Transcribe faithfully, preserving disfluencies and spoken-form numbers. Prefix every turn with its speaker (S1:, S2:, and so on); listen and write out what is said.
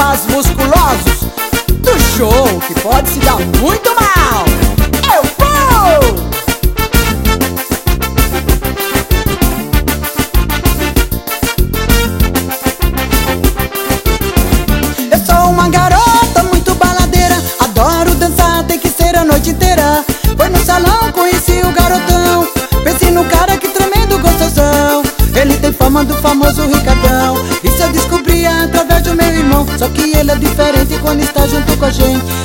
S1: caras musculosos do show, que pode se dar muito mal. Eu vou! Eu sou uma garota muito baladeira, adoro dançar, tem que ser a noite inteira. Foi no salão, conheci o garotão, pensei no cara que tremendo gostosão. Ele tem fama do famoso Ricardão, isso eu descobri através do meu irmão. Só que ele é diferente quando está junto com a gente.